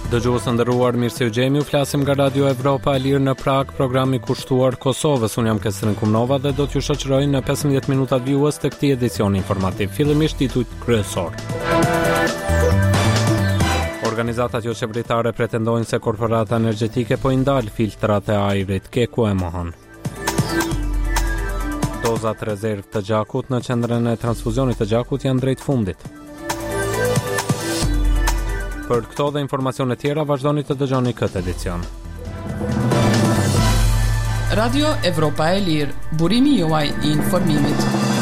Dëgjues të nderuar, mirë se u gjemi, flasim nga Radio Evropa e Lirë në Prag, programi kushtuar Kosovës. Unë jam Kestrin Kumnova dhe do t'ju shoqëroj në 15 minutat vjues të këtij edicioni informativ. Fillimisht titujt kryesor. Organizatat jo qeveritare pretendojnë se korporata energjetike po i ndal filtrat e ajrit. Keku e mohon. Dozat rezervë të gjakut në qendrën e transfuzionit të gjakut janë drejt fundit. Për këto dhe informacione tjera, vazhdoni të dëgjoni këtë edicion. Radio Evropa e Lirë, burimi juaj i informimit.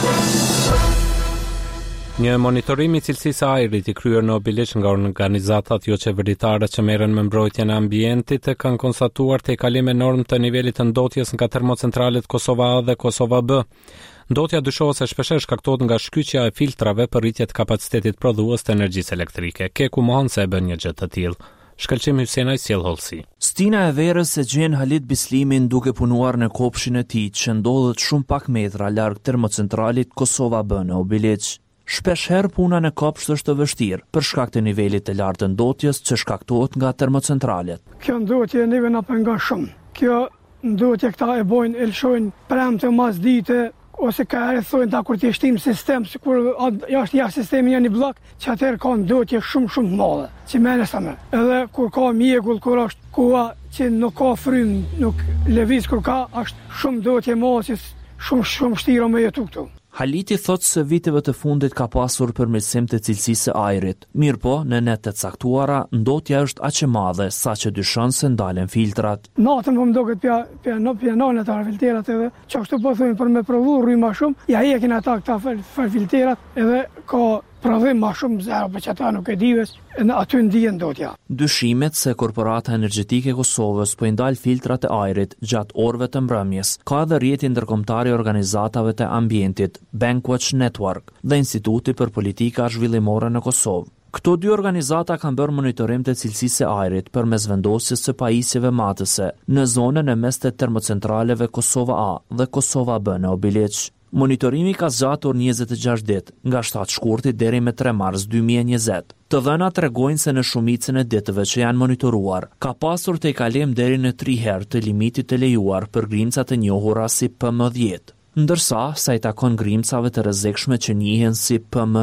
Një monitorim i cilësisë së ajrit i kryer në Obiliq nga organizatat jo qeveritare që merren me mbrojtjen e ambientit kanë konstatuar tejkalim enorm të nivelit të ndotjes nga termocentralet Kosova A dhe Kosova B. Ndotja dyshohet se shpeshherë shkaktohet nga shkyqja e filtrave për rritje të kapacitetit prodhues të energjisë elektrike. Keku mohon se e bën një gjë të tillë. Shkëlqim Hysenaj sjell hollësi. Stina e verës e gjen Halit Bislimin duke punuar në kopshin e tij, që ndodhet shumë pak metra larg termocentralit Kosova B në Obiliq. Shpeshherë puna në kopsht është e vështirë për shkak të nivelit të lartë të ndotjes që shkaktohet nga termocentralet. Kjo ndotje neve na pengon shumë. Kjo ndotje këta e bojnë, e lëshojnë premte mas dite, ose ka herë thonë ta kur ti shtim sistem, sikur jashtë sistemi janë një blok, që atëherë ka ndotje shumë të madhe. Që merres sa më. Edhe kur ka mjegull, kur është koha që nuk ka frym, nuk lëviz kur ka, është shumë ndotje madhe, shumë vështirë me jetu këtu. Haliti thot se viteve të fundit ka pasur përmirësim të cilësisë së ajrit. Mirë po, në net të caktuara, ndotja është aq e madhe sa që dyshon se ndalen filtrat. Natën po më duket pianon ata filtrat edhe çashtu po thonë për me provu rry më shumë, ja hekin ata këta filtrat edhe ka prodhim më shumë zero, për që ata nuk e dives, në aty ndihen ndotja. Dyshimet se korporata energjetike e Kosovës po i ndal filtrat e ajrit gjatë orëve të mbrëmjes, ka edhe rrjeti ndërkombëtar i organizatave të ambientit, Bankwatch Network dhe Instituti për Politika Zhvillimore në Kosovë. Këto dy organizata kanë bërë monitorim të cilësisë së ajrit përmes vendosjes së pajisjeve matëse në zonën e mes të termocentraleve Kosova A dhe Kosova B në Obiliq. Monitorimi ka zgjatur 26 ditë, nga 7 shkurti deri me 3 mars 2020. Të dhënat tregojnë se në shumicën e ditëve që janë monitoruar, ka pasur tejkalim deri në 3 herë të limitit të lejuar për grimcat e njohura si PM10. Ndërsa, sa i takon grimcave të rrezikshme që njihen si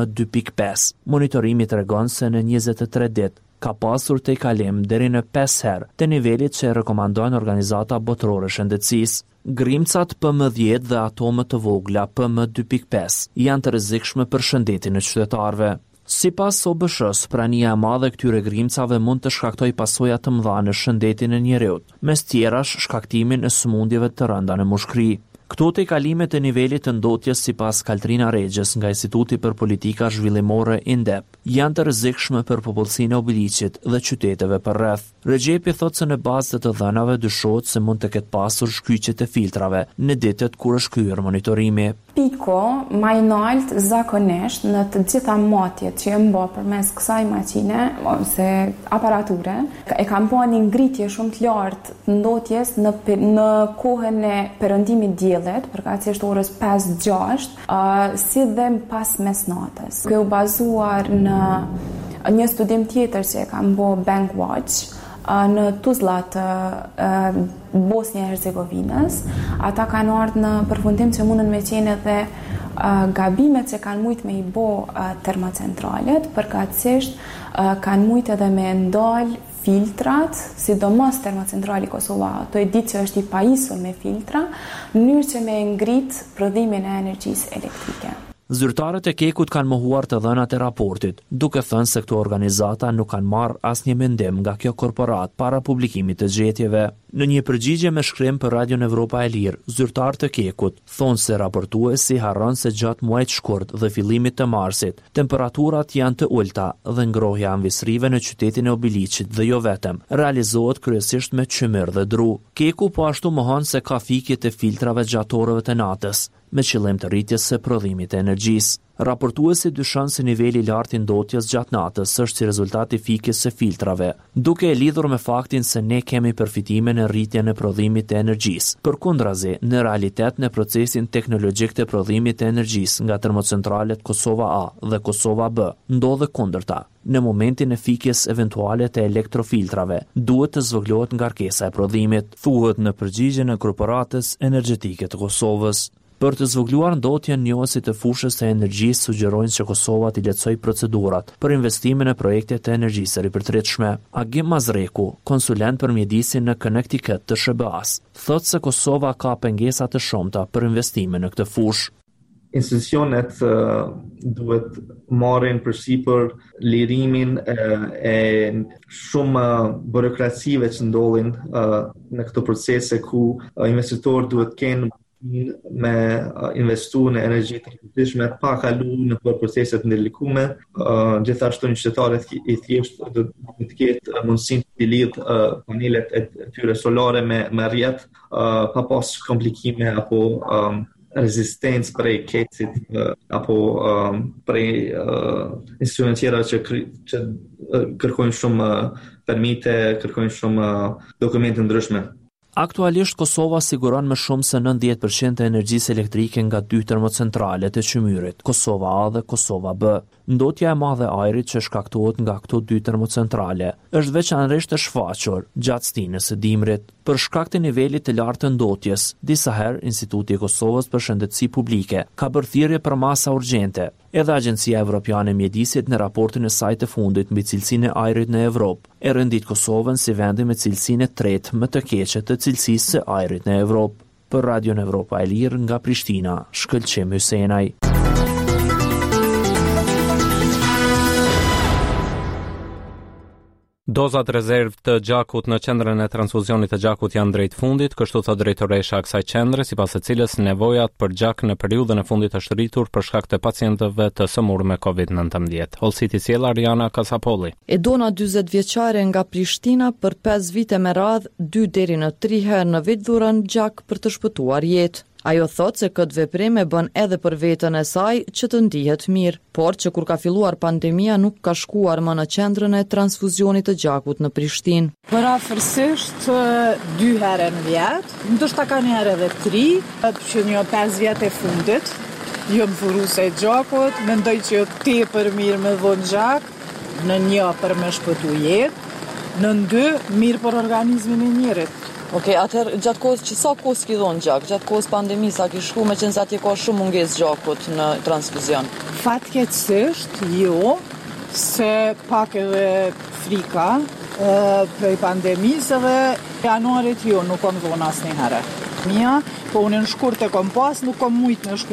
PM2.5, monitorimi tregon se në 23 ditë ka pasur tejkalim deri në 5 herë të nivelit që rekomandojnë organizata botërore shëndetësisë. Grimcat PM10 dhe atomet të vogla PM2.5 janë të rrezikshme për shëndetin e qytetarëve. Sipas OBSH-s, prania e madhe e këtyre grimcave mund të shkaktojë pasoja të mëdha në shëndetin e njerëzit, mes tjerash shkaktimin e sëmundjeve të rënda në mushkëri. Këto tejkalimet e nivelit të ndotjes sipas Kaltrina Regjes nga Instituti për Politika Zhvillimore INDEP janë të rrezikshme për popullsinë e Obiliqit dhe qyteteve përreth. Regjepi thotë se në bazë të dhënave dyshohet se mund të ketë pasur shkyqje të filtrave në ditët kur është kryer monitorimi. Piko më i lartë zakonisht në të gjitha matjet që janë bërë përmes kësaj makine ose aparature, e kanë bërë një ngritje shumë të lartë të ndotjes në kohën e perëndimit diellit, përkatësisht orës 5-6, si dhe pas mesnatës. Kjo u bazuar në një studim tjetër që e kanë bërë Bankwatch në Tuzla të Bosnia e Hercegovinës. Ata kanë ardhur në përfundim që mundën me qenë edhe gabimet që kanë mujt me i bo termocentralet, përkatësisht kanë mujt edhe me ndal filtrat, sidomos termocentrali Kosova, to e ditë që është i pajisur me filtra, në mënyrë që me ngrit prodhimin e energjisë elektrike. Zyrtarët e Kekut kanë mohuar të dhënat e raportit, duke thënë se këto organizata nuk kanë marrë asnjë mendim nga kjo korporat para publikimit të gjetjeve. Në një përgjigje me shkrim për Radion Evropa e Lirë, zyrtarët e Kekut thonë se raportuesi harron se gjatë muajit shkurt dhe fillimit të marsit, temperaturat janë të ulta dhe ngrohja anvisrive në qytetin e Obiliqit dhe jo vetëm, realizohet kryesisht me qymyr dhe dru. Keku po ashtu mohon se ka fikje të filtrave gjatë orëve të natës. me qëllim të rritjes së prodhimit të energjisë. Raportuesi dyshon se niveli i lartë i ndotjes gjatë natës është si rezultat i fikjes së filtrave, duke e lidhur me faktin se ne kemi përfitime në rritjen e prodhimit të energjisë. Përkundrazi, në realitet në procesin teknologjik të prodhimit të energjisë nga termocentralet Kosova A dhe Kosova B, ndodhe kundërta. Në momentin e fikjes eventuale të elektrofiltrave, duhet të zvoglohet ngarkesa e prodhimit, thuhet në përgjigjen e Korporatës Energjetike të Kosovës. Për të zvogluar ndotjen, njohësit e fushës së energjisë sugjerojnë që Kosova t'i lehtësojë procedurat për investimin e projekte të energjisë së ripërtritshme. Agim Mazreku, konsulent për mjedisin në Connecticut të SBA-s, thotë se Kosova ka pengesa të shumta për investime në këtë fushë. Institucionet duhet marrin përsipër lirimin e shumë burokracive që ndodhin në këto procese ku investitorët duhet kenë me investu në energji të ripërtritshme pa kalu në proceset ndërlikume. Gjithashtu qytetarët i thjeshtë do të ketë mundësinë të lidh panelet e tyre solare me rrjet pa pas komplikime apo rezistencë prej kecit apo prej institucione tjera që kërkojnë shumë permite, kërkojnë shumë dokumente ndryshme. Aktualisht Kosova siguron më shumë se 90% e energjisë elektrike nga 2 termocentrale të Qymyrit, Kosova A dhe Kosova B. Ndotja e madhe e ajrit që shkaktohet nga këto 2 termocentrale është veçanërisht e shfaqur gjatë stinës së dimrit. Për shkak të nivelit të lartë të ndotjes, disa herë Instituti i Kosovës për Shëndetësi Publike ka bërë thirrje për masa urgjente. Edhe Agjencia Evropiane e Mjedisit në raportin e saj të fundit mbi cilësinë e ajrit në Evropë e rendit Kosovën si vendin me cilësinë e tretë më të keqe të cilësisë së ajrit në Evropë. Për Radion Evropa e Lirë nga Prishtina, Shkëlqim Hysenaj. Dozat rezervë të gjakut në qendrën e transfuzionit të gjakut janë drejt fundit, kështu thot drejtoresha e kësaj qendre, sipas së cilës nevojat për gjak në periudhën e fundit është rritur për shkak të pacientëve të sëmurë me COVID-19. Holsiti sjell Ariana Kasapolli. Edona 40 vjeçare nga Prishtina për 5 vite me radhë, 2 deri në 3 herë në vit dhurën gjak për të shpëtuar jetë. Ajo thot se këtë veprim e bën edhe për veten e saj që të ndihet mirë, por që kur ka filluar pandemia nuk ka shkuar më në qendrën e transfuzionit të gjakut në Prishtinë. Përafërsisht 2 herë në vit, ndoshta ka një herë edhe 3, që një 5 vjet e fundit, jam vuruese e gjakut, mendoj që tepër mirë me von gjak, në 1 për me shpëtu jetë, në 2 mirë për organizmin e njerit. Okej, atëherë gjatë kohës që sa kohë s'ki dhonë gjak, gjatë kohës pandemisë a ki shku me qenë se atje ka shumë mungesë gjakut në transfuzion? Fatkeqësisht jo, se pak edhe frika prej pandemisë edhe januarit jo, nuk kom dhonë asnjëherë. Mia, po unë në shkurt e kom pas, nuk kom mujt në shkurt.